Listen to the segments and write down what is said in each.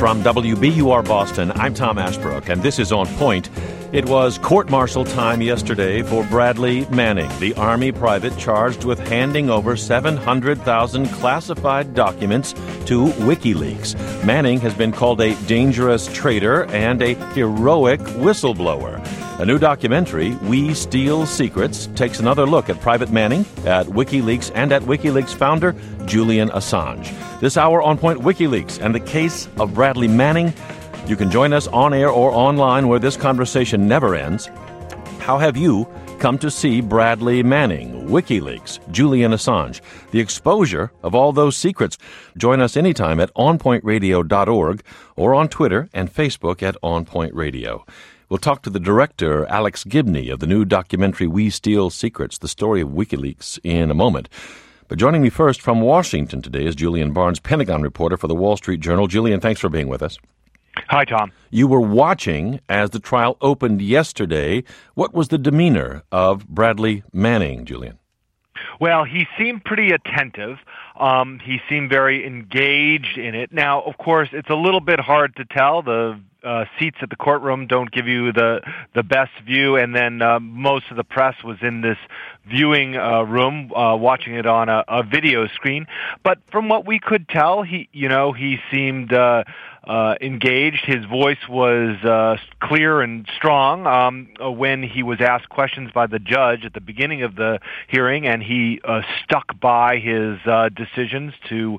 From WBUR Boston, I'm Tom Ashbrook, and this is On Point. It was court-martial time yesterday for Bradley Manning, the Army private charged with handing over 700,000 classified documents to WikiLeaks. Manning has been called a dangerous traitor and a heroic whistleblower. A new documentary, We Steal Secrets, takes another look at Private Manning, at WikiLeaks, and at WikiLeaks founder Julian Assange. This hour, On Point, WikiLeaks and the case of Bradley Manning. You can join us on air or online where this conversation never ends. How have you come to see Bradley Manning, WikiLeaks, Julian Assange, the exposure of all those secrets? Join us anytime at onpointradio.org or on Twitter and Facebook at On Point Radio. We'll talk to the director, Alex Gibney, of the new documentary We Steal Secrets, the story of WikiLeaks, in a moment. But joining me first from Washington today is Julian Barnes, Pentagon reporter for the Wall Street Journal. Julian, thanks for being with us. Hi, Tom. You were watching as the trial opened yesterday. What was the demeanor of Bradley Manning, Julian? Well, he seemed pretty attentive. He seemed very engaged in it. Now, of course, it's a little bit hard to tell. The seats at the courtroom don't give you the best view, and then most of the press was in this viewing room watching it on a video screen. But from what we could tell, he seemed engaged. His voice was clear and strong when he was asked questions by the judge at the beginning of the hearing, and he stuck by his decisions to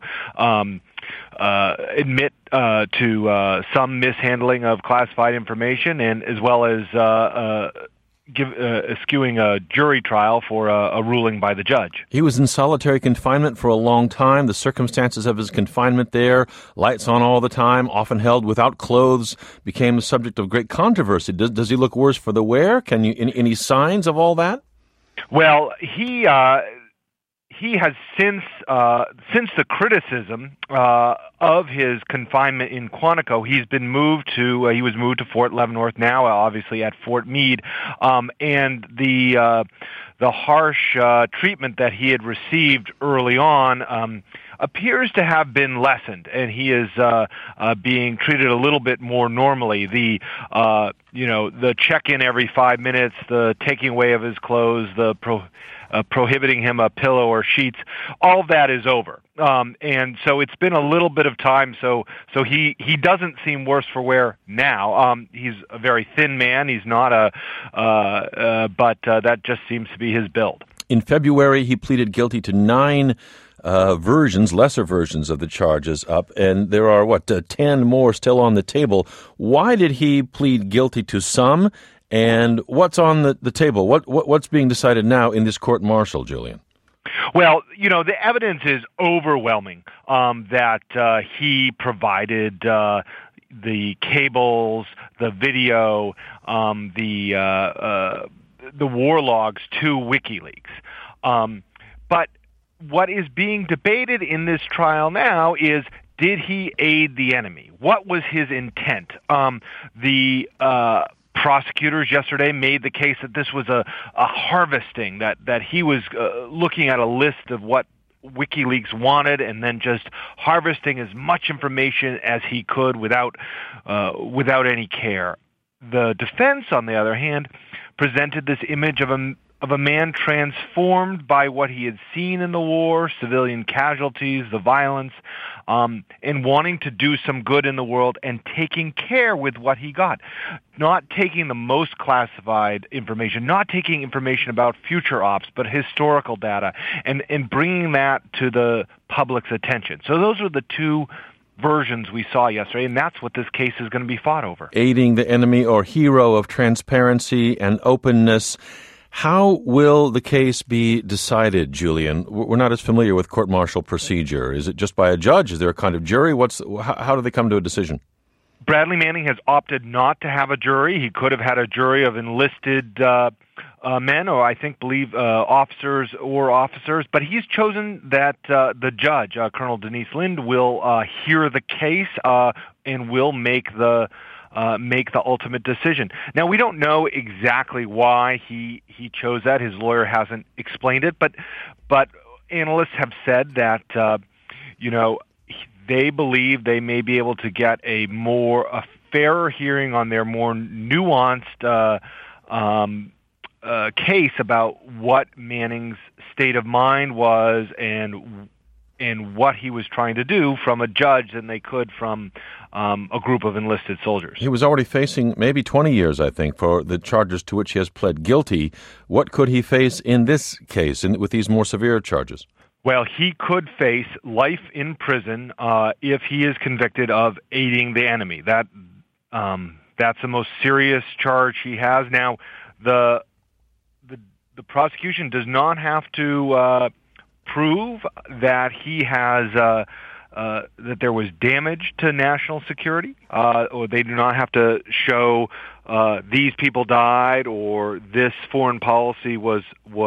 admit to some mishandling of classified information, and as well as eschewing a jury trial for a ruling by the judge. He was in solitary confinement for a long time. The circumstances of his confinement there, lights on all the time, often held without clothes, became the subject of great controversy. Does he look worse for the wear? Can you any signs of all that? Well, he has since the criticism of his confinement in Quantico, he was moved to Fort Leavenworth, now obviously at Fort Meade, and the harsh treatment that he had received early on appears to have been lessened, and he is being treated a little bit more normally. The check-in every 5 minutes, the taking away of his clothes, the prohibiting him a pillow or sheets, all of that is over. And so it's been a little bit of time, so he doesn't seem worse for wear now. He's a very thin man. He's not but that just seems to be his build. In February, he pleaded guilty to 9 lesser versions of the charges up, and there are, 10 more still on the table. Why did he plead guilty to some, and what's on the table? What's being decided now in this court-martial, Julian? Well, the evidence is overwhelming that he provided the cables, the video, the war logs to WikiLeaks. But what is being debated in this trial now is, did he aid the enemy? What was his intent? The prosecutors yesterday made the case that this was a harvesting, that he was looking at a list of what WikiLeaks wanted and then just harvesting as much information as he could without any care. The defense, on the other hand, presented this image of a man transformed by what he had seen in the war, civilian casualties, the violence, and wanting to do some good in the world and taking care with what he got. Not taking the most classified information, not taking information about future ops, but historical data, and bringing that to the public's attention. So those are the two versions we saw yesterday, and that's what this case is going to be fought over. Aiding the enemy, or hero of transparency and openness. How will the case be decided, Julian? We're not as familiar with court-martial procedure. Is it just by a judge? Is there a kind of jury? How do they come to a decision? Bradley Manning has opted not to have a jury. He could have had a jury of enlisted men, or believe officers, but he's chosen that the judge, Colonel Denise Lind, will hear the case and will make the ultimate decision. Now, we don't know exactly why he chose that. His lawyer hasn't explained it, but analysts have said that they believe they may be able to get a fairer hearing on their more nuanced case about what Manning's state of mind was and what he was trying to do from a judge than they could from a group of enlisted soldiers. He was already facing maybe 20 years, I think, for the charges to which he has pled guilty. What could he face in this case with these more severe charges? Well, he could face life in prison if he is convicted of aiding the enemy. That's the most serious charge he has. Now, the prosecution does not have to prove that he has that there was damage to national security, or they do not have to show these people died or this foreign policy was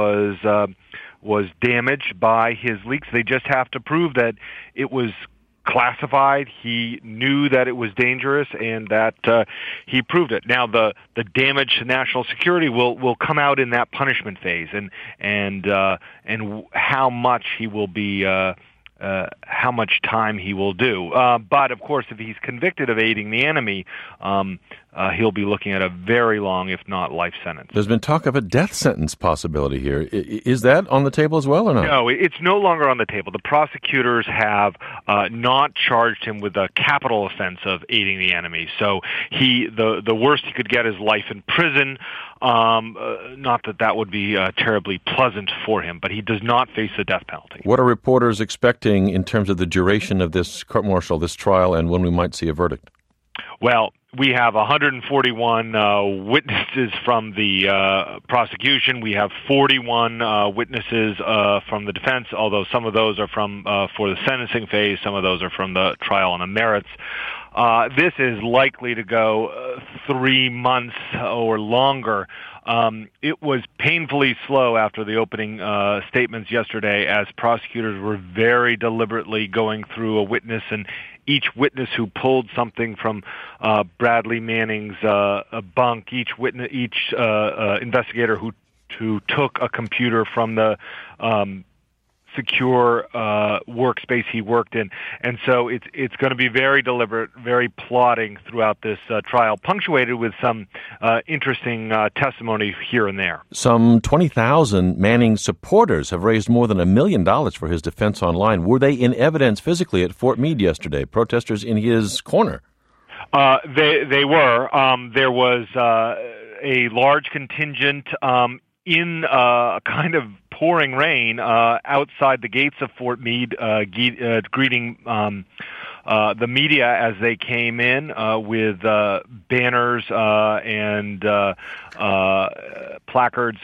damaged by his leaks. They just have to prove that it was classified, he knew that it was dangerous, and that he proved it. Now, the damage to national security will come out in that punishment phase, and how much he will be, how much time he will do. But of course, if he's convicted of aiding the enemy, he'll be looking at a very long, if not life sentence. There's been talk of a death sentence possibility here. Is that on the table as well or not? No, it's no longer on the table. The prosecutors have not charged him with a capital offense of aiding the enemy. So the worst he could get is life in prison. Not that would be terribly pleasant for him, but he does not face the death penalty. What are reporters expecting in terms of the duration of this court-martial, this trial, and when we might see a verdict? Well, we have 141 witnesses from the prosecution. We have 41 witnesses from the defense, although some of those are from for the sentencing phase, some of those are from the trial on the merits. This is likely to go 3 months or longer. It was painfully slow after the opening statements yesterday, as prosecutors were very deliberately going through a witness, and each witness who pulled something from Bradley Manning's bunk, each investigator who took a computer from the secure workspace he worked in. And so it's going to be very deliberate, very plotting throughout this trial, punctuated with some interesting testimony here and there. Some 20,000 Manning supporters have raised more than $1 million for his defense online. Were they in evidence physically at Fort Meade yesterday, protesters in his corner? They were. There was a large contingent in kind of pouring rain outside the gates of Fort Meade, greeting the media as they came in with banners and placards.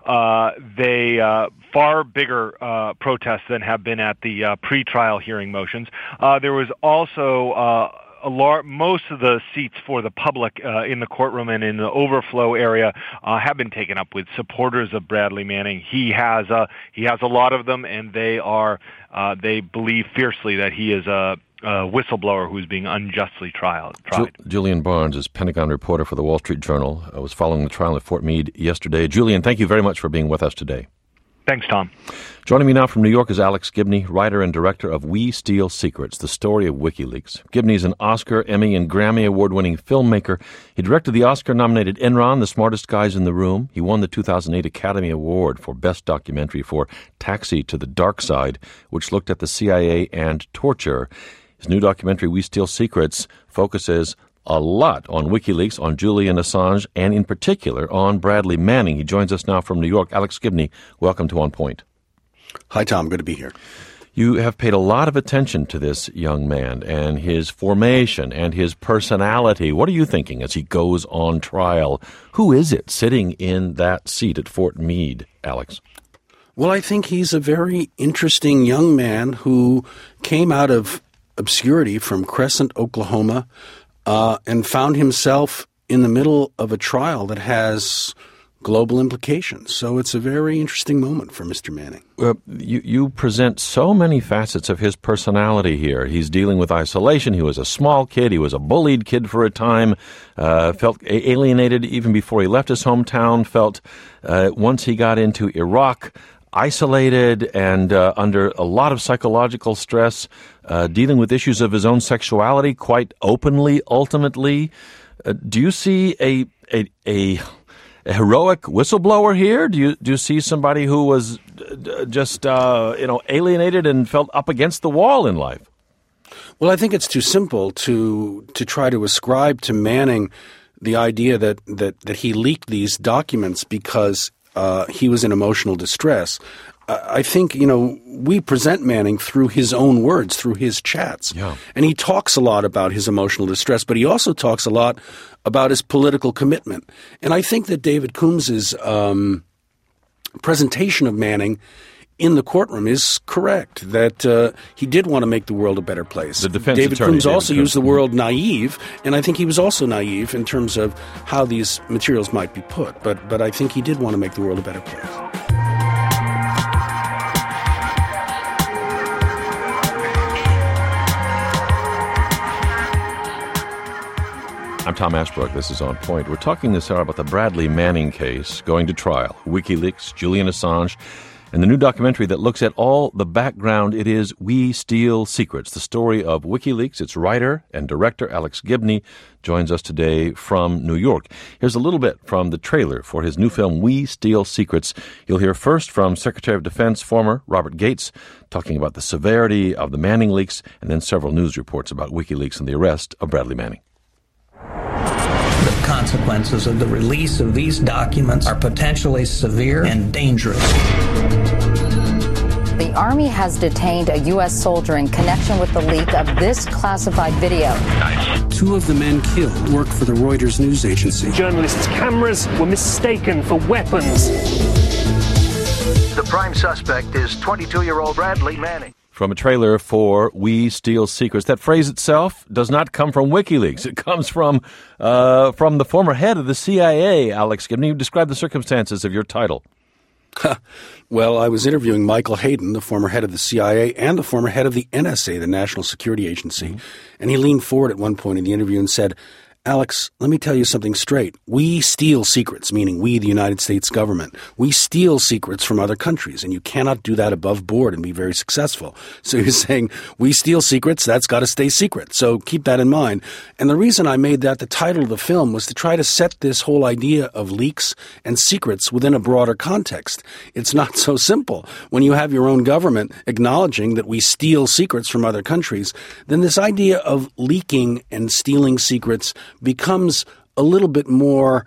They far bigger protests than have been at the pre-trial hearing motions. There was also most of the seats for the public in the courtroom and in the overflow area have been taken up with supporters of Bradley Manning. He has a lot of them, and they believe fiercely that he is a whistleblower who's being unjustly tried. Julian Barnes is Pentagon reporter for the Wall Street Journal. I was following the trial at Fort Meade yesterday. Julian, thank you very much for being with us today. Thanks, Tom. Joining me now from New York is Alex Gibney, writer and director of We Steal Secrets, the story of WikiLeaks. Gibney is an Oscar, Emmy, and Grammy award-winning filmmaker. He directed the Oscar-nominated Enron, The Smartest Guys in the Room. He won the 2008 Academy Award for Best Documentary for Taxi to the Dark Side, which looked at the CIA and torture. His new documentary, We Steal Secrets, focuses a lot on WikiLeaks, on Julian Assange, and in particular on Bradley Manning. He joins us now from New York. Alex Gibney, welcome to On Point. Hi, Tom. Good to be here. You have paid a lot of attention to this young man and his formation and his personality. What are you thinking as he goes on trial? Who is it sitting in that seat at Fort Meade, Alex? Well, I think he's a very interesting young man who came out of obscurity from Crescent, Oklahoma, and found himself in the middle of a trial that has global implications. So it's a very interesting moment for Mr. Manning. You present so many facets of his personality here. He's dealing with isolation. He was a small kid. He was a bullied kid for a time, felt alienated even before he left his hometown, felt once he got into Iraq, isolated and under a lot of psychological stress, dealing with issues of his own sexuality quite openly, ultimately. Do you see a heroic whistleblower here? Do you see somebody who was just alienated and felt up against the wall in life? Well, I think it's too simple to try to ascribe to Manning the idea that he leaked these documents because he was in emotional distress. I think, we present Manning through his own words, through his chats. Yeah. And he talks a lot about his emotional distress, but he also talks a lot about his political commitment. And I think that David Coombs's presentation of Manning in the courtroom is correct, that he did want to make the world a better place. The defense David attorney, Coombs David also Coombs. used the word naive, and I think he was also naive in terms of how these materials might be put. But I think he did want to make the world a better place. I'm Tom Ashbrook. This is On Point. We're talking this hour about the Bradley Manning case going to trial, WikiLeaks, Julian Assange, and the new documentary that looks at all the background. It is We Steal Secrets, the story of WikiLeaks. Its writer and director, Alex Gibney, joins us today from New York. Here's a little bit from the trailer for his new film, We Steal Secrets. You'll hear first from Secretary of Defense, former Robert Gates, talking about the severity of the Manning leaks, and then several news reports about WikiLeaks and the arrest of Bradley Manning. The consequences of the release of these documents are potentially severe and dangerous. The Army has detained a U.S. soldier in connection with the leak of this classified video. Two of the men killed work for the Reuters news agency. Journalists' cameras were mistaken for weapons. The prime suspect is 22-year-old Bradley Manning. From a trailer for We Steal Secrets. That phrase itself does not come from WikiLeaks. It comes from the former head of the CIA, Alex Gibney. Describe the circumstances of your title. Well, I was interviewing Michael Hayden, the former head of the CIA and the former head of the NSA, the National Security Agency. And he leaned forward at one point in the interview and said, Alex, let me tell you something straight. We steal secrets, meaning we, the United States government. We steal secrets from other countries, and you cannot do that above board and be very successful. So you're saying, we steal secrets, that's got to stay secret. So keep that in mind. And the reason I made that the title of the film was to try to set this whole idea of leaks and secrets within a broader context. It's not so simple. When you have your own government acknowledging that we steal secrets from other countries, then this idea of leaking and stealing secrets becomes a little bit more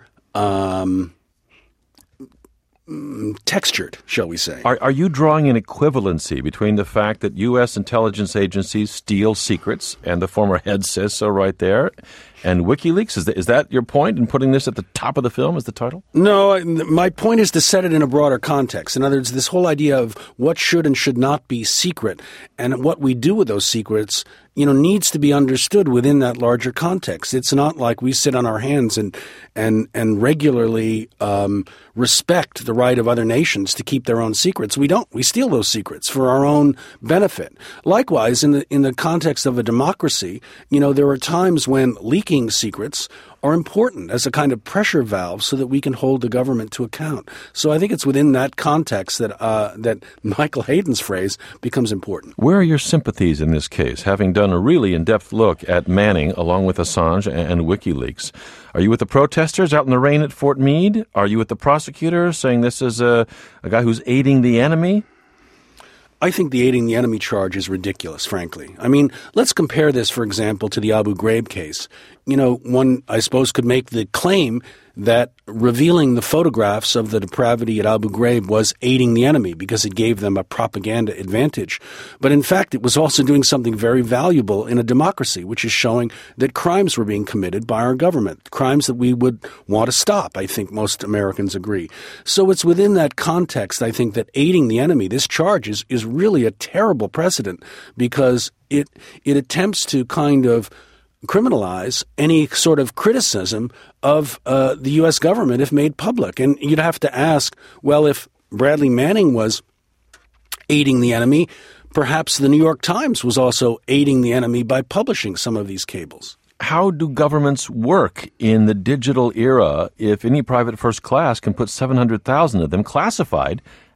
textured, shall we say. Are you drawing an equivalency between the fact that U.S. intelligence agencies steal secrets, and the former head says so right there, and WikiLeaks? Is that your point in putting this at the top of the film as the title? No, my point is to set it in a broader context. In other words, this whole idea of what should and should not be secret, and what we do with those secrets, needs to be understood within that larger context. It's not like we sit on our hands and regularly respect the right of other nations to keep their own secrets. We don't. We steal those secrets for our own benefit. Likewise, in the context of a democracy, there are times when leaking secrets are important as a kind of pressure valve so that we can hold the government to account. So I think it's within that context that Michael Hayden's phrase becomes important. Where are your sympathies in this case, having done a really in-depth look at Manning along with Assange and WikiLeaks? Are you with the protesters out in the rain at Fort Meade? Are you with the prosecutor saying this is a guy who's aiding the enemy? I think the aiding the enemy charge is ridiculous, frankly. I mean, let's compare this, for example, to the Abu Ghraib case. One, I suppose, could make the claim that revealing the photographs of the depravity at Abu Ghraib was aiding the enemy because it gave them a propaganda advantage. But in fact, it was also doing something very valuable in a democracy, which is showing that crimes were being committed by our government, crimes that we would want to stop. I think most Americans agree. So it's within that context, I think, that aiding the enemy, this charge is really a terrible precedent because it attempts to kind of criminalize any sort of criticism of the U.S. government if made public. And you'd have to ask, well, if Bradley Manning was aiding the enemy, perhaps the New York Times was also aiding the enemy by publishing some of these cables. How do governments work in the digital era if any private first class can put 700,000 of them classified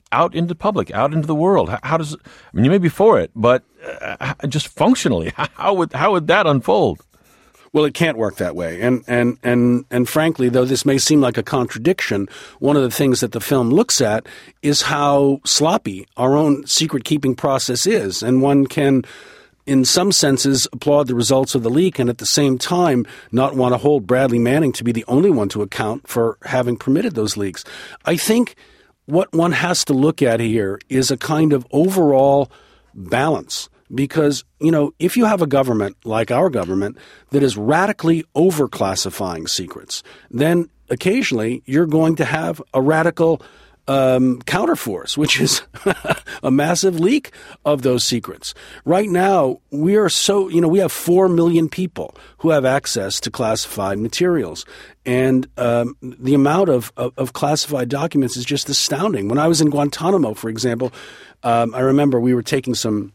out into public, out into the world? How does? I mean, you may be for it, but just functionally, how would that unfold? Well, it can't work that way. And frankly, though this may seem like a contradiction, one of the things that the film looks at is how sloppy our own secret-keeping process is. And one can, in some senses, applaud the results of the leak and at the same time not want to hold Bradley Manning to be the only one to account for having permitted those leaks. I think what one has to look at here is a kind of overall balance. Because, if you have a government like our government that is radically over-classifying secrets, then occasionally you're going to have a radical counterforce, which is a massive leak of those secrets. Right now, we have 4 million people who have access to classified materials. And the amount of classified documents is just astounding. When I was in Guantanamo, for example, I remember we were taking some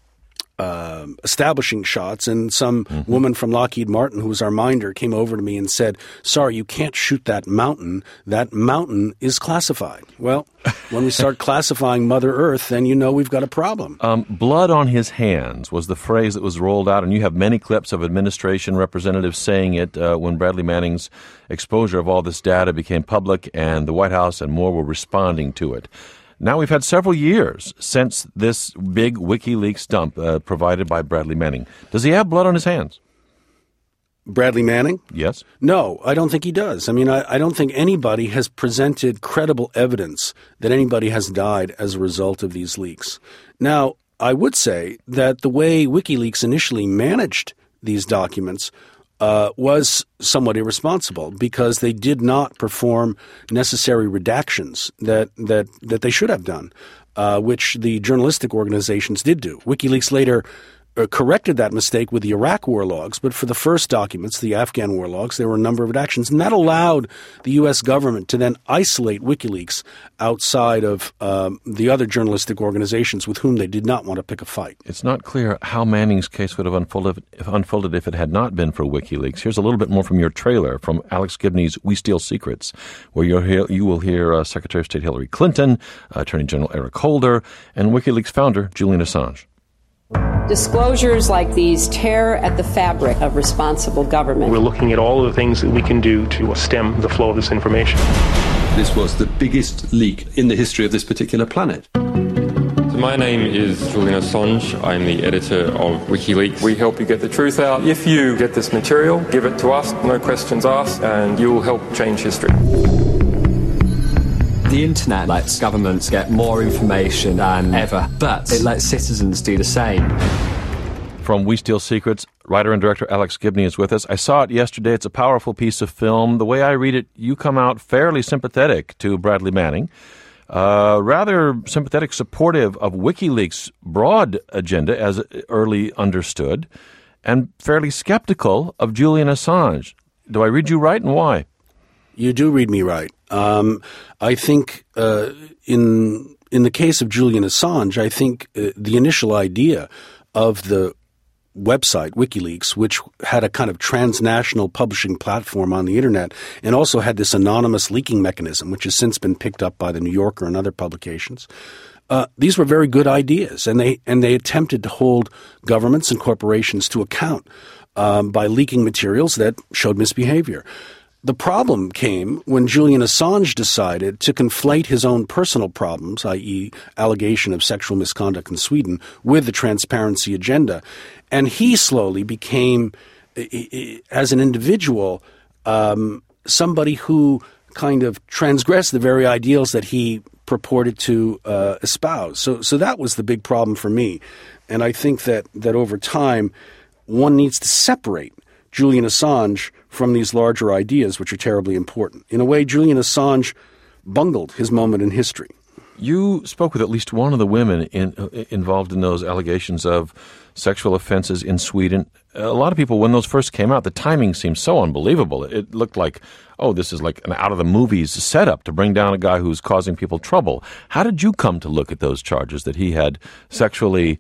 establishing shots, and some woman from Lockheed Martin, who was our minder, came over to me and said, "Sorry, you can't shoot that mountain. That mountain is classified." Well, when we start classifying Mother Earth, then we've got a problem. Blood on his hands was the phrase that was rolled out, and you have many clips of administration representatives saying it when Bradley Manning's exposure of all this data became public, and the White House and more were responding to it. Now we've had several years since this big WikiLeaks dump provided by Bradley Manning. Does he have blood on his hands? Bradley Manning? Yes. No, I don't think he does. I mean, I don't think anybody has presented credible evidence that anybody has died as a result of these leaks. Now, I would say that the way WikiLeaks initially managed these documents was somewhat irresponsible because they did not perform necessary redactions that they should have done, which the journalistic organizations did do. WikiLeaks later corrected that mistake with the Iraq war logs, but for the first documents, the Afghan war logs, there were a number of redactions, and that allowed the U.S. government to then isolate WikiLeaks outside of the other journalistic organizations with whom they did not want to pick a fight. It's not clear how Manning's case would have unfolded if it had not been for WikiLeaks. Here's a little bit more from your trailer from Alex Gibney's We Steal Secrets, where you will hear Secretary of State Hillary Clinton, Attorney General Eric Holder, and WikiLeaks founder Julian Assange. Disclosures like these tear at the fabric of responsible government. We're looking at all of the things that we can do to stem the flow of this information. This was the biggest leak in the history of this particular planet. My name is Julian Assange. I'm the editor of WikiLeaks. We help you get the truth out. If you get this material, give it to us, no questions asked, and you'll help change history. The internet lets governments get more information than ever, but it lets citizens do the same. From We Steal Secrets, writer and director Alex Gibney is with us. I saw it yesterday. It's a powerful piece of film. The way I read it, you come out fairly sympathetic to Bradley Manning, rather sympathetic, supportive of WikiLeaks' broad agenda as early understood, and fairly skeptical of Julian Assange. Do I read you right, and why? You do read me right. I think in the case of Julian Assange, I think the initial idea of the website, WikiLeaks, which had a kind of transnational publishing platform on the internet and also had this anonymous leaking mechanism, which has since been picked up by the New Yorker and other publications. These were very good ideas, and they attempted to hold governments and corporations to account by leaking materials that showed misbehavior. The problem came when Julian Assange decided to conflate his own personal problems, i.e. allegation of sexual misconduct in Sweden, with the transparency agenda. And he slowly became, as an individual, somebody who kind of transgressed the very ideals that he purported to espouse. So that was the big problem for me. And I think that over time, one needs to separate Julian Assange from these larger ideas, which are terribly important. In a way, Julian Assange bungled his moment in history. You spoke with at least one of the women involved in those allegations of sexual offenses in Sweden. A lot of people, when those first came out, the timing seemed so unbelievable. It looked like, oh, this is like an out-of-the-movies setup to bring down a guy who's causing people trouble. How did you come to look at those charges that he had sexually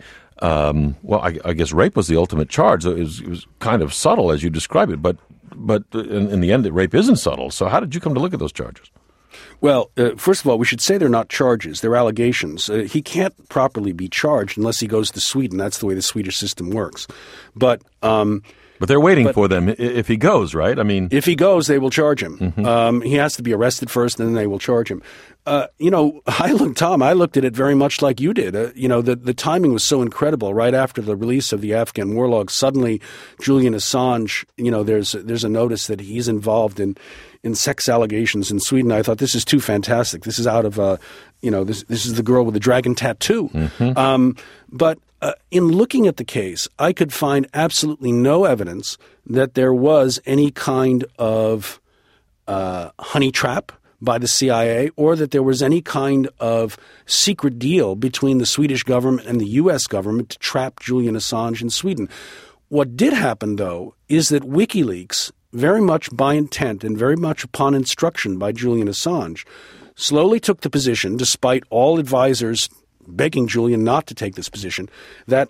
I guess rape was the ultimate charge. It was kind of subtle as you describe it, but in the end, rape isn't subtle. So how did you come to look at those charges? Well, first of all, we should say they're not charges. They're allegations. He can't properly be charged unless he goes to Sweden. That's the way the Swedish system works. But they're waiting for them if he goes, right? I mean, if he goes, they will charge him. Mm-hmm. He has to be arrested first, and then they will charge him. I looked at it very much like you did. The timing was so incredible. Right after the release of the Afghan war log, suddenly Julian Assange, there's a notice that he's involved in sex allegations in Sweden. I thought, this is too fantastic. This is out of, this is the girl with the dragon tattoo. Mm-hmm. But in looking at the case, I could find absolutely no evidence that there was any kind of honey trap by the CIA, or that there was any kind of secret deal between the Swedish government and the U.S. government to trap Julian Assange in Sweden. What did happen, though, is that WikiLeaks, very much by intent and very much upon instruction by Julian Assange, slowly took the position, despite all advisors begging Julian not to take this position, that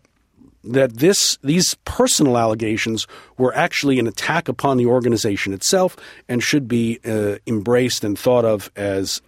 these personal allegations were actually an attack upon the organization itself and should be embraced and thought of as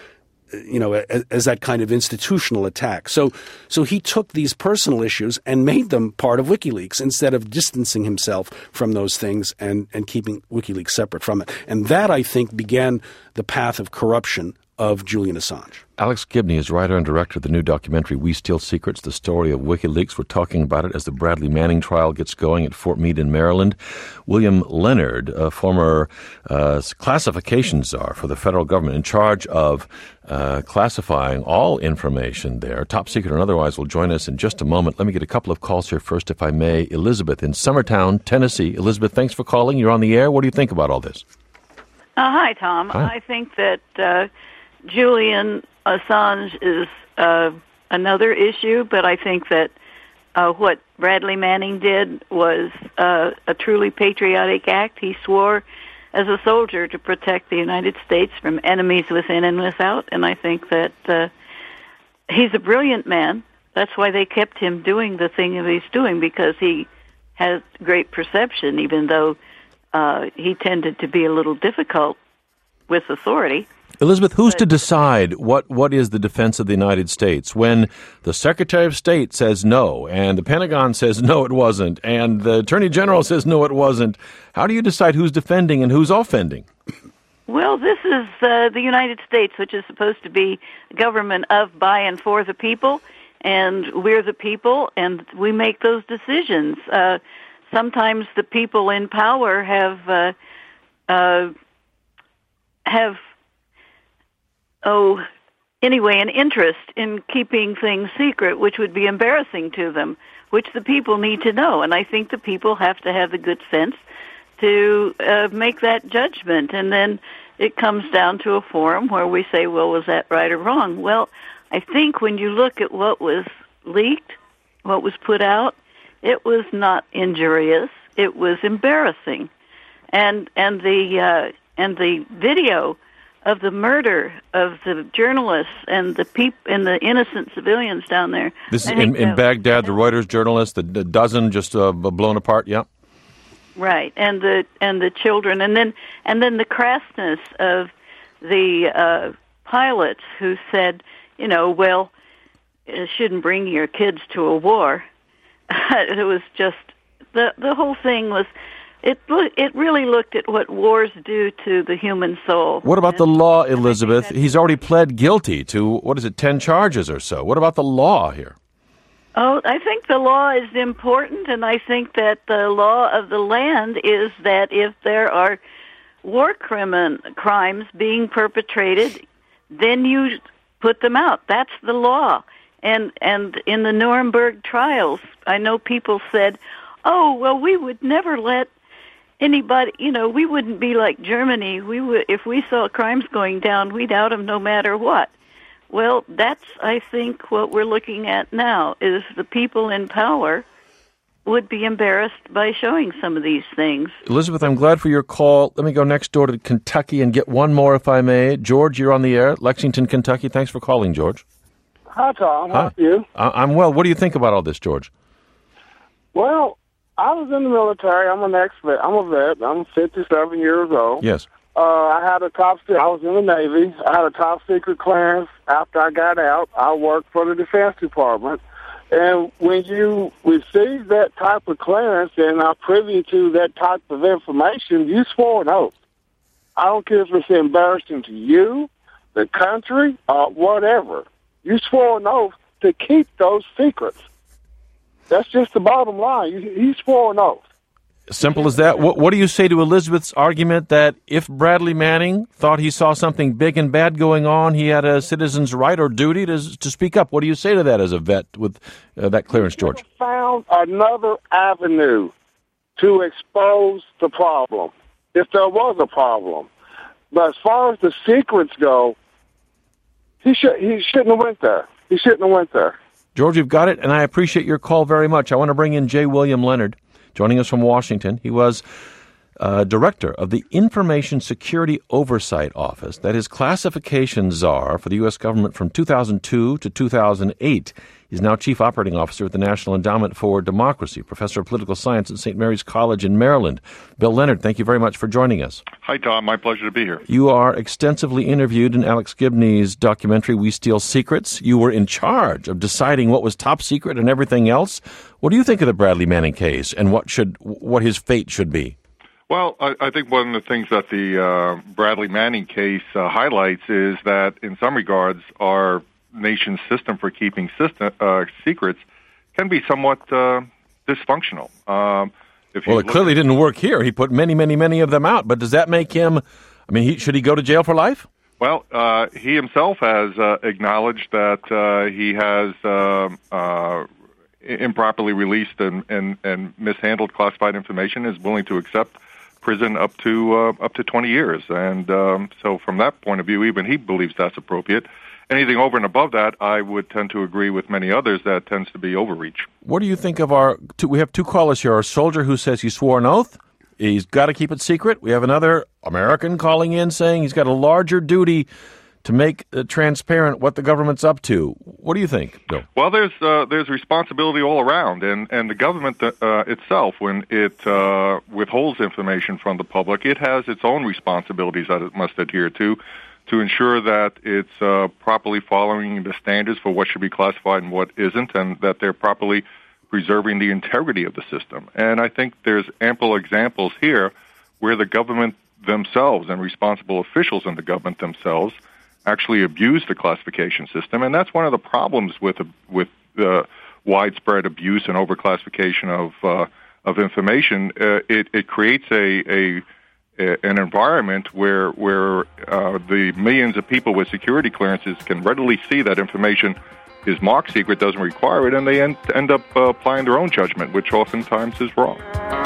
as that kind of institutional attack. So he took these personal issues and made them part of WikiLeaks instead of distancing himself from those things and keeping WikiLeaks separate from it. And that, I think, began the path of corruption of Julian Assange. Alex Gibney is writer and director of the new documentary We Steal Secrets, the story of WikiLeaks. We're talking about it as the Bradley Manning trial gets going at Fort Meade in Maryland. William Leonard, a former classification czar for the federal government in charge of classifying all information there, top secret and otherwise, will join us in just a moment. Let me get a couple of calls here first, if I may. Elizabeth in Summertown, Tennessee. Elizabeth, thanks for calling. You're on the air. What do you think about all this? Hi, Tom. Hi. I think that Julian Assange is another issue, but I think that what Bradley Manning did was a truly patriotic act. He swore as a soldier to protect the United States from enemies within and without, and I think that he's a brilliant man. That's why they kept him doing the thing that he's doing, because he has great perception, even though he tended to be a little difficult with authority. Elizabeth, who's to decide what is the defense of the United States when the Secretary of State says no, and the Pentagon says no, it wasn't, and the Attorney General says no, it wasn't? How do you decide who's defending and who's offending? Well, this is the United States, which is supposed to be a government of, by, and for the people, and we're the people, and we make those decisions. Sometimes the people in power have an interest in keeping things secret, which would be embarrassing to them, which the people need to know. And I think the people have to have the good sense to make that judgment. And then it comes down to a forum where we say, well, was that right or wrong? Well, I think when you look at what was leaked, what was put out, it was not injurious. It was embarrassing. And the video of the murder of the journalists and the innocent civilians down there. This is in Baghdad, the Reuters journalist, the dozen just blown apart. Yeah, right. And the children, and then the crassness of the pilots who said, well, it shouldn't bring your kids to a war. It was just the whole thing was. It really looked at what wars do to the human soul. What about the law, Elizabeth? He's already pled guilty to, 10 charges or so. What about the law here? Oh, I think the law is important, and I think that the law of the land is that if there are war crimes being perpetrated, then you put them out. That's the law. And in the Nuremberg trials, I know people said, oh, well, we would never let anybody, we wouldn't be like Germany. We would, if we saw crimes going down, we'd out them no matter what. Well, that's, I think, what we're looking at now, is the people in power would be embarrassed by showing some of these things. Elizabeth, I'm glad for your call. Let me go next door to Kentucky and get one more, if I may. George, you're on the air, Lexington, Kentucky. Thanks for calling, George. Hi, Tom. How are you? I'm well. What do you think about all this, George? Well, I was in the military. I'm a vet. I'm 57 years old. Yes. I had a I was in the Navy. I had a top secret clearance. After I got out, I worked for the Defense Department. And when you receive that type of clearance and are privy to that type of information, you swore an oath. I don't care if it's embarrassing to you, the country, or whatever. You swore an oath to keep those secrets. That's just the bottom line. He swore an oath. Simple as that. What do you say to Elizabeth's argument that if Bradley Manning thought he saw something big and bad going on, he had a citizen's right or duty to speak up? What do you say to that as a vet with that clearance, George? Found another avenue to expose the problem, if there was a problem. But as far as the secrets go, he shouldn't have went there. He shouldn't have went there. George, you've got it, and I appreciate your call very much. I want to bring in J. William Leonard, joining us from Washington. He was director of the Information Security Oversight Office, that is classification czar for the U.S. government from 2002 to 2008. He's now chief operating officer at the National Endowment for Democracy, professor of political science at St. Mary's College in Maryland. Bill Leonard, thank you very much for joining us. Hi, Tom. My pleasure to be here. You are extensively interviewed in Alex Gibney's documentary, We Steal Secrets. You were in charge of deciding what was top secret and everything else. What do you think of the Bradley Manning case and what his fate should be? Well, I think one of the things that the Bradley Manning case highlights is that, in some regards, our nation's system for keeping secrets can be somewhat dysfunctional. It clearly didn't work here. He put many, many, many of them out. But does that make him, should he go to jail for life? Well, he himself has acknowledged that he has improperly released and mishandled classified information, is willing to accept prison up to 20 years. And so from that point of view, even he believes that's appropriate. Anything over and above that, I would tend to agree with many others that tends to be overreach. What do you think of we have two callers here, our soldier who says he swore an oath, he's got to keep it secret. We have another American calling in saying he's got a larger duty to make transparent what the government's up to. What do you think, Bill? Well, there's responsibility all around, and the government itself, when it withholds information from the public, it has its own responsibilities that it must adhere to ensure that it's properly following the standards for what should be classified and what isn't, and that they're properly preserving the integrity of the system. And I think there's ample examples here where the government themselves and responsible officials in the government themselves actually abuse the classification system, and that's one of the problems with widespread abuse and overclassification of information. It creates an environment where the millions of people with security clearances can readily see that information is marked secret, doesn't require it, and they end up applying their own judgment, which oftentimes is wrong.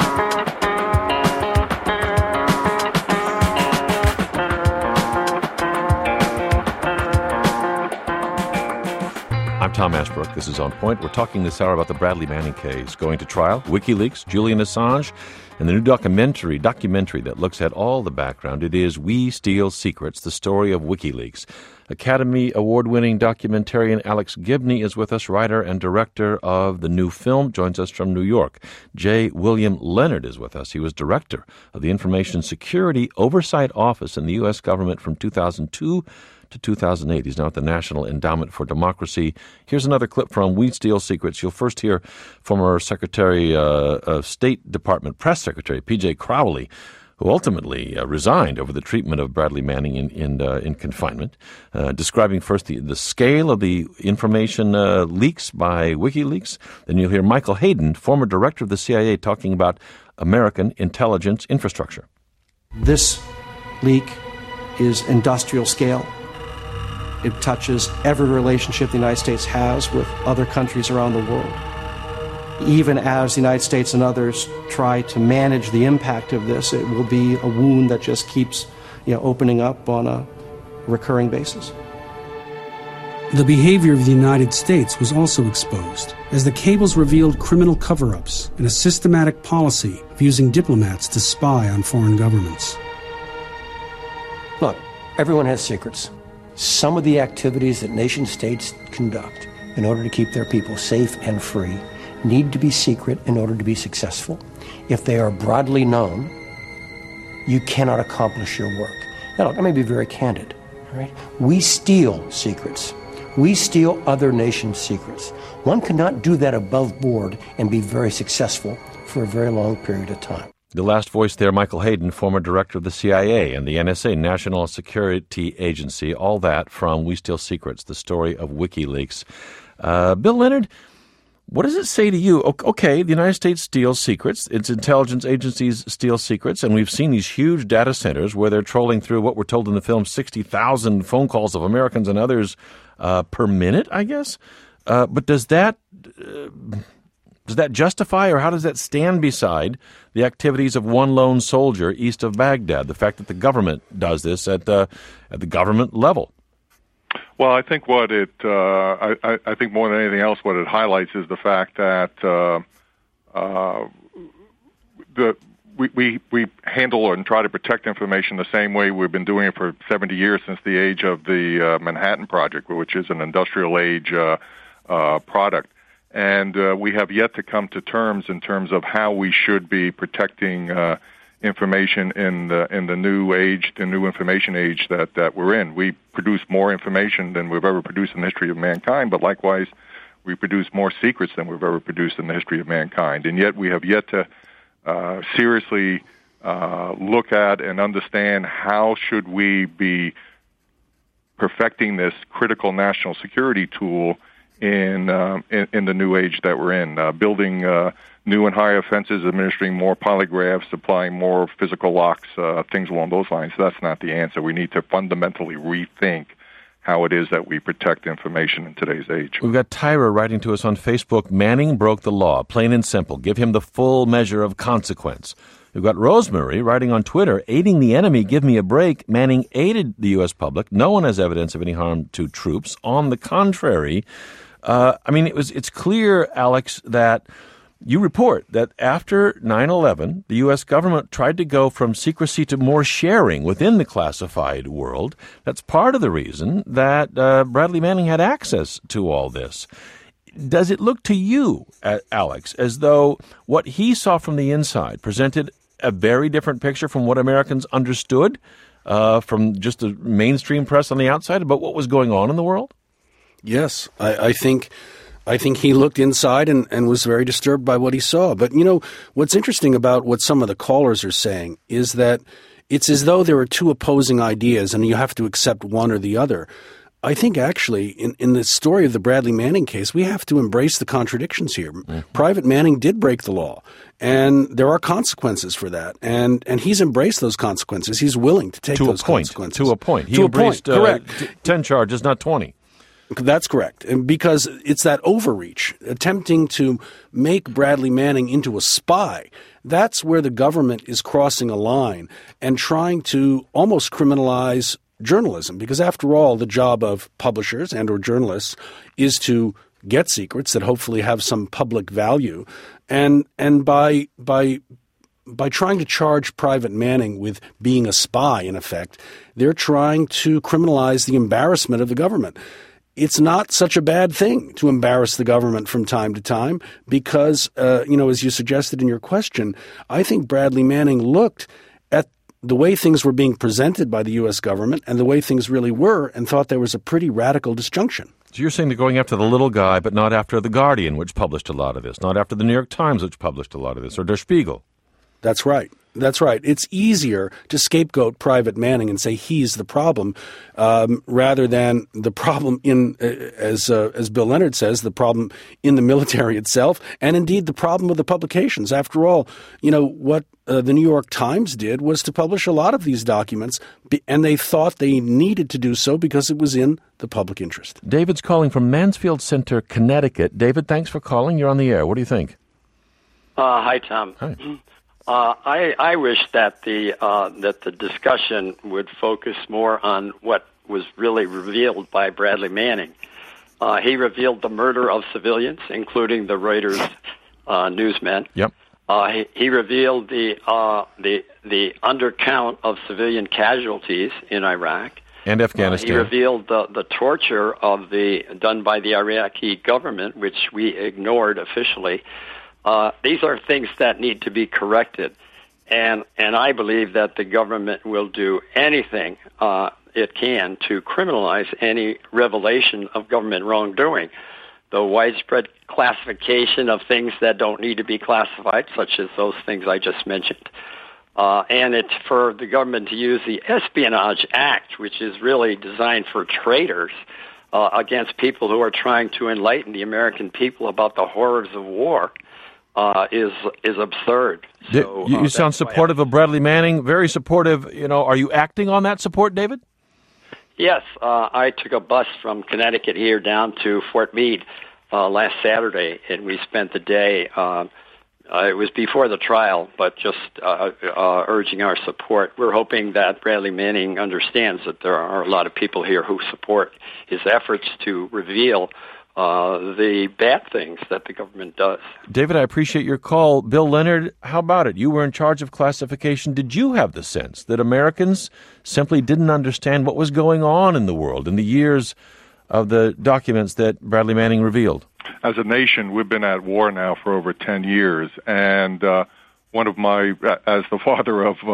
I'm Tom Ashbrook. This is On Point. We're talking this hour about the Bradley Manning case, going to trial, WikiLeaks, Julian Assange, and the new documentary that looks at all the background. It is We Steal Secrets, the story of WikiLeaks. Academy Award-winning documentarian Alex Gibney is with us, writer and director of the new film, joins us from New York. J. William Leonard is with us. He was director of the Information Security Oversight Office in the U.S. government from 2002 to 2008. He's now at the National Endowment for Democracy. Here's another clip from We Steal Secrets. You'll first hear former Secretary of State Department Press Secretary P.J. Crowley, who ultimately resigned over the treatment of Bradley Manning in confinement, describing first the scale of the information leaks by WikiLeaks. Then you'll hear Michael Hayden, former director of the CIA, talking about American intelligence infrastructure. This leak is industrial scale. It touches every relationship the United States has with other countries around the world. Even as the United States and others try to manage the impact of this, it will be a wound that just keeps opening up on a recurring basis. The behavior of the United States was also exposed, as the cables revealed criminal cover-ups and a systematic policy of using diplomats to spy on foreign governments. Look, everyone has secrets. Some of the activities that nation-states conduct in order to keep their people safe and free need to be secret in order to be successful. If they are broadly known, you cannot accomplish your work. Now, look, let me be very candid. All right? We steal secrets. We steal other nations' secrets. One cannot do that above board and be very successful for a very long period of time. The last voice there, Michael Hayden, former director of the CIA and the NSA, National Security Agency, all that from We Steal Secrets, the story of WikiLeaks. Bill Leonard, what does it say to you? Okay, the United States steals secrets. Its intelligence agencies steal secrets, and we've seen these huge data centers where they're trolling through what we're told in the film 60,000 phone calls of Americans and others per minute, I guess. But does that justify, or how does that stand beside the activities of one lone soldier east of Baghdad, the fact that the government does this at the government level? Well, I think what it, I think more than anything else, what it highlights is the fact that we handle and try to protect information the same way we've been doing it for 70 years, since the age of the Manhattan Project, which is an industrial age product. And we have yet to come to terms in terms of how we should be protecting information in the new age, the new information age that we're in. We produce more information than we've ever produced in the history of mankind, but likewise, we produce more secrets than we've ever produced in the history of mankind. And yet we have yet to seriously look at and understand how should we be perfecting this critical national security tool in the new age that we're in, building new and higher offenses, administering more polygraphs, applying more physical locks, things along those lines. That's not the answer. We need to fundamentally rethink how it is that we protect information in today's age. We've got Tyra writing to us on Facebook, Manning broke the law, plain and simple. Give him the full measure of consequence. We've got Rosemary writing on Twitter, aiding the enemy, give me a break. Manning aided the U.S. public. No one has evidence of any harm to troops. On the contrary, it's clear, Alex, that you report that after 9/11, the U.S. government tried to go from secrecy to more sharing within the classified world. That's part of the reason that Bradley Manning had access to all this. Does it look to you, Alex, as though what he saw from the inside presented a very different picture from what Americans understood from just the mainstream press on the outside about what was going on in the world? Yes, I think he looked inside and was very disturbed by what he saw. But, what's interesting about what some of the callers are saying is that it's as though there are two opposing ideas and you have to accept one or the other. I think actually in the story of the Bradley Manning case, we have to embrace the contradictions here. Mm-hmm. Private Manning did break the law, and there are consequences for that. And he's embraced those consequences. He's willing to take those consequences. To a point. He embraced 10 charges, not 20. That's correct. And because it's that overreach, attempting to make Bradley Manning into a spy. That's where the government is crossing a line and trying to almost criminalize journalism. Because after all, the job of publishers and or journalists is to get secrets that hopefully have some public value. And by trying to charge Private Manning with being a spy, in effect, they're trying to criminalize the embarrassment of the government. It's not such a bad thing to embarrass the government from time to time because, as you suggested in your question, I think Bradley Manning looked at the way things were being presented by the U.S. government and the way things really were and thought there was a pretty radical disjunction. So you're saying they're going after the little guy, but not after The Guardian, which published a lot of this, not after the New York Times, which published a lot of this, or Der Spiegel. That's right. That's right. It's easier to scapegoat Private Manning and say he's the problem rather than the problem in, as Bill Leonard says, the problem in the military itself and indeed the problem with the publications. After all, what the New York Times did was to publish a lot of these documents and they thought they needed to do so because it was in the public interest. David's calling from Mansfield Center, Connecticut. David, thanks for calling. You're on the air. What do you think? Hi, Tom. Hi. I wish that the discussion would focus more on what was really revealed by Bradley Manning. He revealed the murder of civilians, including the Reuters newsmen. Yep. He revealed the undercount of civilian casualties in Iraq and Afghanistan. He revealed the torture done by the Iraqi government, which we ignored officially. These are things that need to be corrected. And I believe that the government will do anything it can to criminalize any revelation of government wrongdoing. The widespread classification of things that don't need to be classified, such as those things I just mentioned. And it's for the government to use the Espionage Act, which is really designed for traitors, against people who are trying to enlighten the American people about the horrors of war, is absurd. So, you sound supportive of Bradley Manning, very supportive. Are you acting on that support, David? Yes, I took a bus from Connecticut here down to Fort Meade last Saturday, and we spent the day. It was before the trial, but just urging our support. We're hoping that Bradley Manning understands that there are a lot of people here who support his efforts to reveal the bad things that the government does. David, I appreciate your call. Bill Leonard, how about it? You were in charge of classification. Did you have the sense that Americans simply didn't understand what was going on in the world in the years of the documents that Bradley Manning revealed? As a nation, we've been at war now for over 10 years, and one of my, as the father of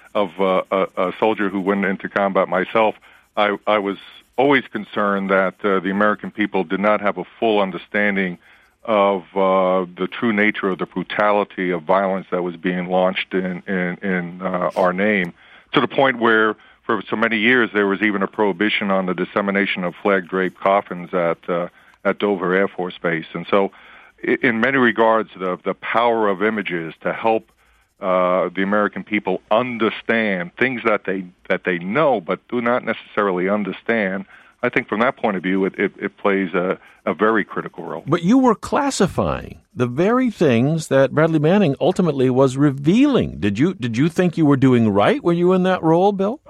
a soldier who went into combat myself, I was always concerned that the American people did not have a full understanding of the true nature of the brutality of violence that was being launched in our name, to the point where for so many years there was even a prohibition on the dissemination of flag-draped coffins at Dover Air Force Base. And so in many regards, the power of images to help the American people understand things that they know but do not necessarily understand, I think from that point of view, it plays a very critical role. But you were classifying the very things that Bradley Manning ultimately was revealing. Did you think you were doing right? Were you in that role, Bill?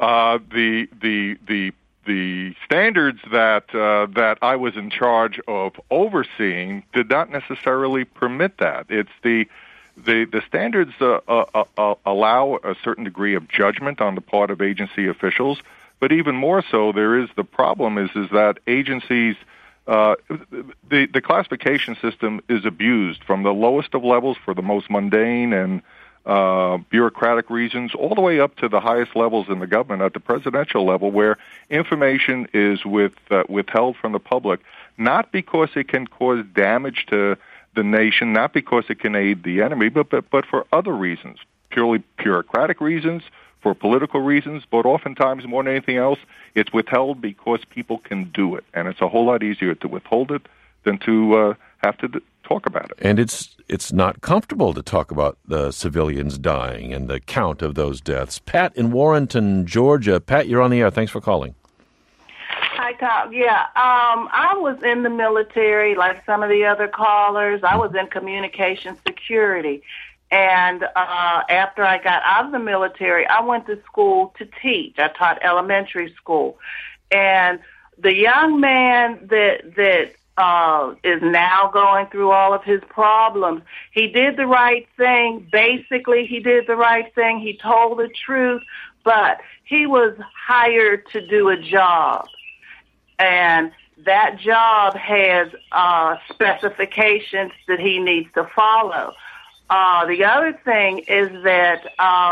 The standards that I was in charge of overseeing did not necessarily permit that. It's the standards allow a certain degree of judgment on the part of agency officials, but even more so, there is the problem is that agencies, the classification system is abused from the lowest of levels for the most mundane and bureaucratic reasons, all the way up to the highest levels in the government at the presidential level, where information is withheld from the public, not because it can cause damage to the nation, not because it can aid the enemy, but for other reasons, purely bureaucratic reasons, for political reasons, but oftentimes more than anything else, it's withheld because people can do it, and it's a whole lot easier to withhold it than to have to talk about it. And it's not comfortable to talk about the civilians dying and the count of those deaths. Pat in Warrenton, Georgia. Pat, you're on the air. Thanks for calling. Hi, Tom. Yeah, I was in the military like some of the other callers. I was in communication security. And after I got out of the military, I went to school to teach. I taught elementary school. And the young man that is now going through all of his problems, he did the right thing. Basically, he did the right thing. He told the truth, but he was hired to do a job. And that job has specifications that he needs to follow. The other thing is that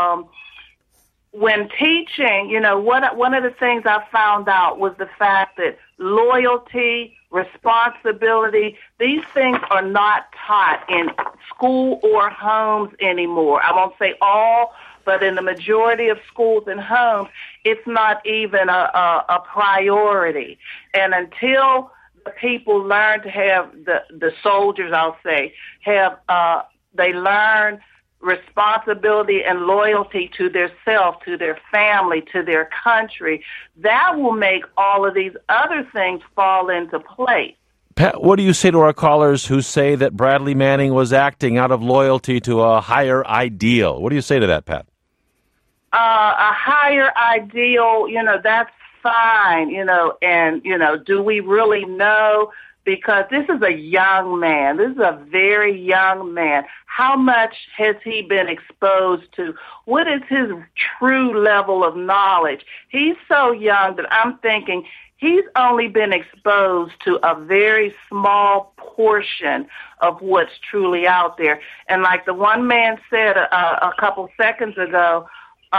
when teaching, one of the things I found out was the fact that loyalty, responsibility, these things are not taught in school or homes anymore. I won't say all, but in the majority of schools and homes, it's not even a priority. And until the people learn to have, the soldiers, I'll say, have they learn responsibility and loyalty to their self, to their family, to their country, that will make all of these other things fall into place. Pat, what do you say to our callers who say that Bradley Manning was acting out of loyalty to a higher ideal? What do you say to that, Pat? A higher ideal, that's fine, and, do we really know? Because this is a young man. This is a very young man. How much has he been exposed to? What is his true level of knowledge? He's so young that I'm thinking he's only been exposed to a very small portion of what's truly out there. And like the one man said a couple seconds ago,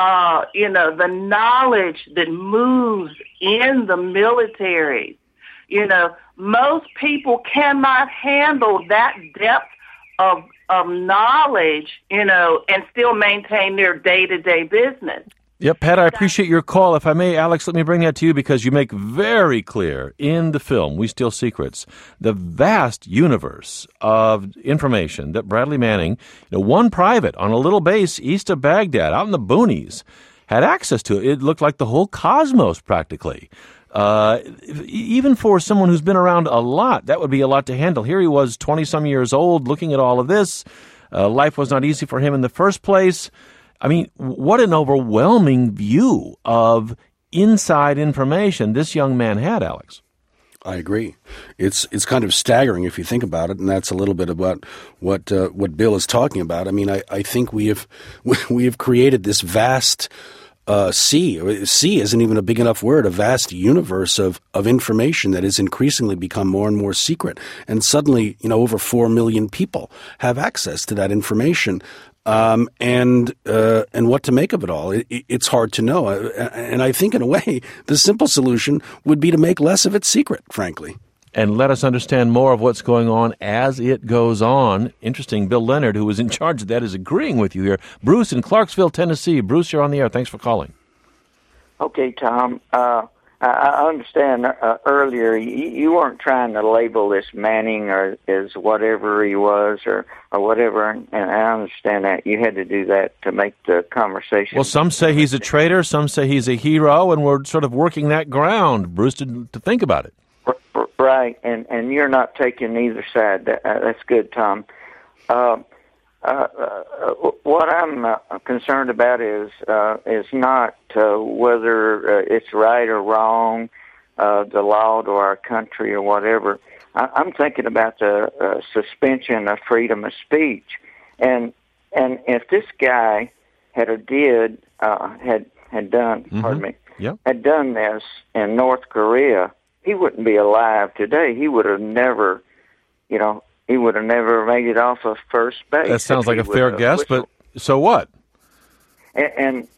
the knowledge that moves in the military, most people cannot handle that depth of knowledge, and still maintain their day-to-day business. Yep, Pat, I appreciate your call. If I may, Alex, let me bring that to you because you make very clear in the film, We Steal Secrets, the vast universe of information that Bradley Manning, one private on a little base east of Baghdad, out in the boonies, had access to. It looked like the whole cosmos practically. Even for someone who's been around a lot, that would be a lot to handle. Here he was, 20-some years old, looking at all of this. Life was not easy for him in the first place. I mean, what an overwhelming view of inside information this young man had, Alex. I agree. It's kind of staggering if you think about it, and that's a little bit about what Bill is talking about. I mean, I think we have created this vast sea. Sea isn't even a big enough word. A vast universe of information that has increasingly become more and more secret, and suddenly, over 4 million people have access to that information. And what to make of it all. It's hard to know. And I think in a way, the simple solution would be to make less of it secret, frankly. And let us understand more of what's going on as it goes on. Interesting, Bill Leonard, who was in charge of that, is agreeing with you here. Bruce in Clarksville, Tennessee. Bruce, you're on the air. Thanks for calling. Okay, Tom. I understand earlier you weren't trying to label this Manning or as whatever he was or whatever, and I understand that. You had to do that to make the conversation. Well, some say he's a traitor, some say he's a hero, and we're sort of working that ground, Bruce, to think about it. Right, and you're not taking either side. That's good, Tom. What I'm concerned about is not whether it's right or wrong, the law to our country or whatever. I'm thinking about the suspension of freedom of speech, and if this guy had done this in North Korea, he wouldn't be alive today. He would have never, he would have never made it off of first base. That sounds like a fair guess, but so what? And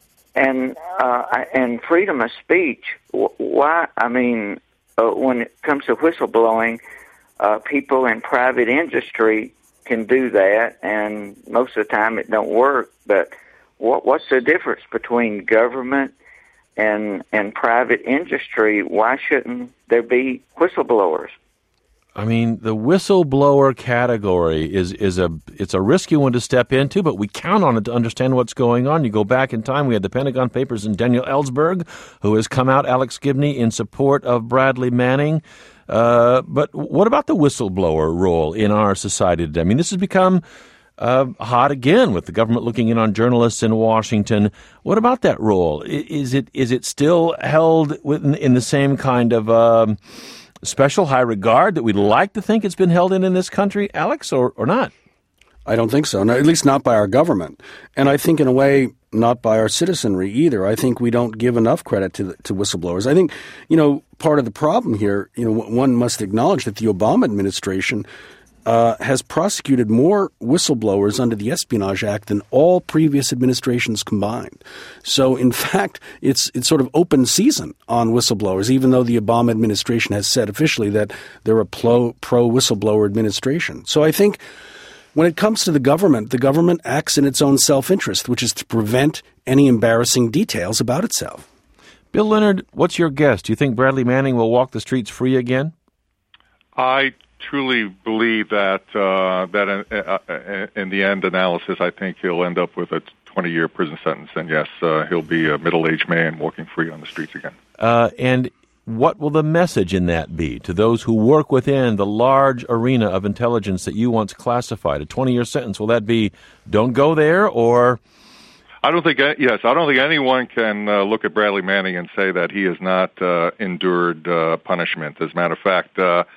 freedom of speech. Why? I mean, when it comes to whistleblowing, people in private industry can do that, and most of the time it don't work. But what's the difference between government and private industry? Why shouldn't there be whistleblowers? I mean, the whistleblower category it's a risky one to step into, but we count on it to understand what's going on. You go back in time, we had the Pentagon Papers and Daniel Ellsberg, who has come out, Alex Gibney, in support of Bradley Manning. But what about the whistleblower role in our society today? I mean, this has become hot again with the government looking in on journalists in Washington. What about that role? Is it still held in the same kind of special high regard that we'd like to think it's been held in this country, Alex, or not? I don't think so. No, at least not by our government. And I think in a way, not by our citizenry either. I think we don't give enough credit to whistleblowers. I think, part of the problem here, one must acknowledge that the Obama administration has prosecuted more whistleblowers under the Espionage Act than all previous administrations combined. So, in fact, it's sort of open season on whistleblowers, even though the Obama administration has said officially that they're a pro-whistleblower administration. So I think when it comes to the government acts in its own self-interest, which is to prevent any embarrassing details about itself. Bill Leonard, what's your guess? Do you think Bradley Manning will walk the streets free again? I truly believe that in the end analysis, I think he'll end up with a 20-year prison sentence, and yes, he'll be a middle-aged man walking free on the streets again. And what will the message in that be to those who work within the large arena of intelligence that you once classified? A 20-year sentence, will that be don't go there, or? I don't think anyone can look at Bradley Manning and say that he has not endured punishment. As a matter of fact,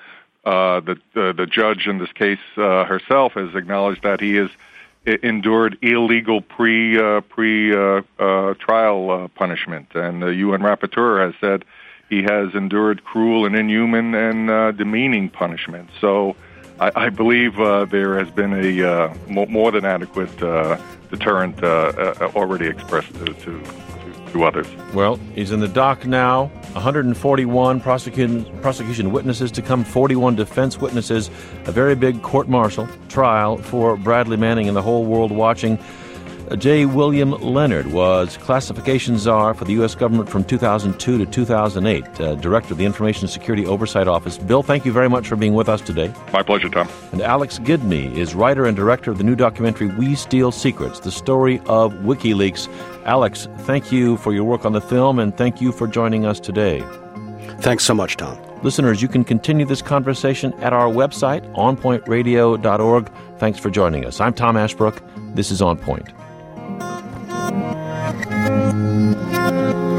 the judge in this case herself has acknowledged that he has endured illegal pre-trial punishment, and the UN rapporteur has said he has endured cruel and inhuman and demeaning punishment. So I believe there has been a more than adequate deterrent already expressed to others. Well, he's in the dock now. 141 prosecution witnesses to come, 41 defense witnesses, a very big court-martial trial for Bradley Manning and the whole world watching. J. William Leonard was classification czar for the U.S. government from 2002 to 2008, director of the Information Security Oversight Office. Bill, thank you very much for being with us today. My pleasure, Tom. And Alex Gidney is writer and director of the new documentary We Steal Secrets, the story of WikiLeaks. Alex, thank you for your work on the film, and thank you for joining us today. Thanks so much, Tom. Listeners, you can continue this conversation at our website, onpointradio.org. Thanks for joining us. I'm Tom Ashbrook. This is On Point.